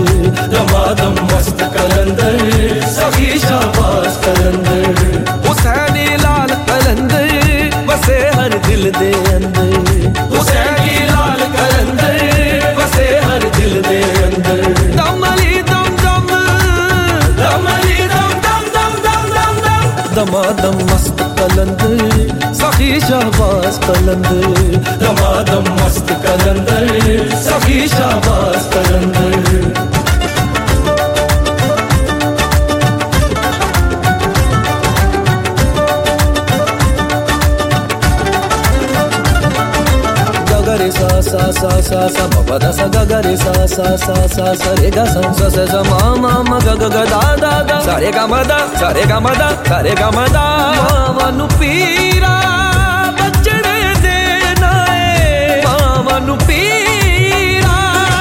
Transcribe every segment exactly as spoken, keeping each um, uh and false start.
दमादम मस्त कलंदर सखी शाबाश कलंदर। हुसैनी लाल कलंदर बसे हर दिल दे अंदर, हुसैनी लाल कलंदर बसे हर दिल दे अंदर। दम अली दम दम दम अली दम दम दम दम दम दम। दमादम मस्त कलंदर सखी शाबाश कलंदर, दमादम मस्त कलंदर सखी शाबाश कलंदर। गगरे सा सा सा सा सा ब दा सा गगरे सा सा सा सा सा रे गा सा सा सा सा मा मा मा ग ग ग दा दा दा सा रे गा मा दा सा रे गा मा दा सा रे गा मा दा। मावा नु पीरा बचड़े देना ए, मावा नु पीरा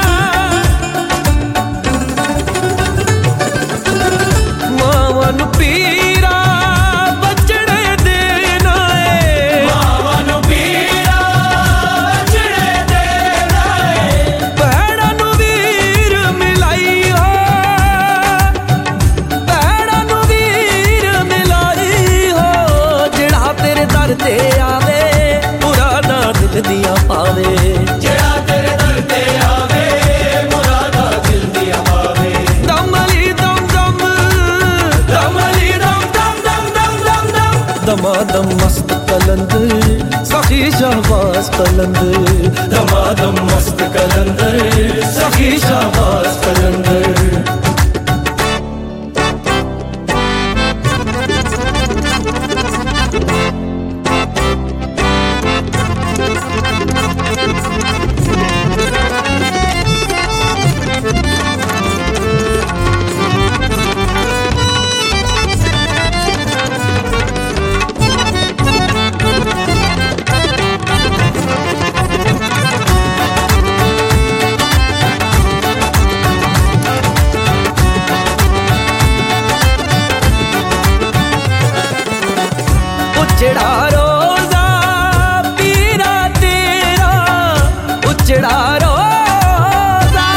मावा नु पीरा बचड़े देना ए, मावा नु पीरा बचड़े देना ए। भैड़ा नु वीर मिलाई हो, भैड़ा नु वीर मिलाई हो, जिड़ा तेरे दर ते आवे मुरादा दिल दिया पावे, जेड़ा तेरे दर ते आवे मुरादा दिल दिया पावे। दम अली दम दम दम अली दम दम दम दम दम दम। दमादम मस्त कलंदर सखी शाबाश कलंदर, दमादम मस्त कलंदर सखी शाबाश कलंदर। उचड़ा रोजा पीरा तेरा, उचड़ा रोजा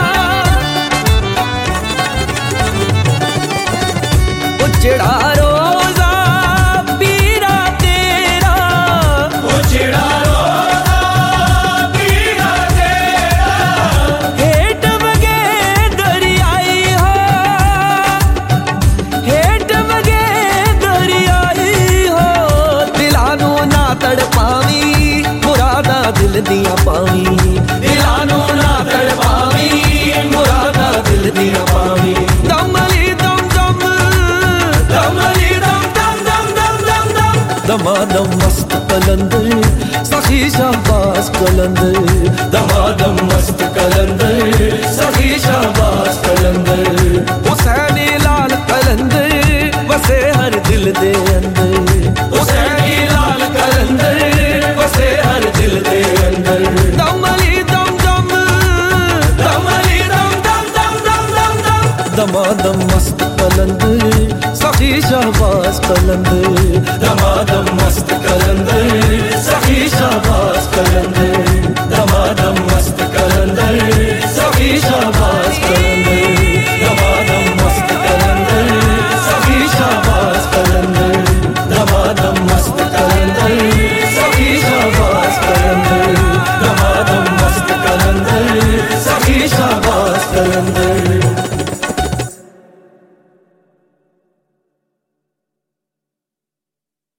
उचड़ा रोजा पीरा तेरा, उचड़ा रोजा पीरा तेरा। हेठ वगे दरियाई हो, हेठ वगे दरियाई हो, दिलानू ना तड़ पावी मुरादा दिल दिया पावी, दिलानू ना तड़ पावी मुरादा दिल दिया पावी। दम अली दम दम दम अली दम दम दम दम दम दम। दमादम मस्त कलंदर सखी शाबाश कलंदर, दमादम मस्त कलंदर सखी शाबाश कलंदर। हुसैनी लाल कलंदर बसे हर दिल दे अंदर, हुसैनी लाल कलंदर बसे हर दिल दे अंदर। दम अली दम दम दम अली दम दम दम दम दम दम। दमादम मस्त कलंदर सखी शाबाश कलंदर, दमादम मस्त कलंदर सखी शाबाश कलंदर। दमादम मस्त कलंदर सखी शाबाश कलंदर। दमादम मस्त कलंदर सखी शाबाश कलंदर। दमादम मस्त कलंदर सखी शाबाश कलंदर। दमादम मस्त कलंदर सखी शाबाश कलंदर।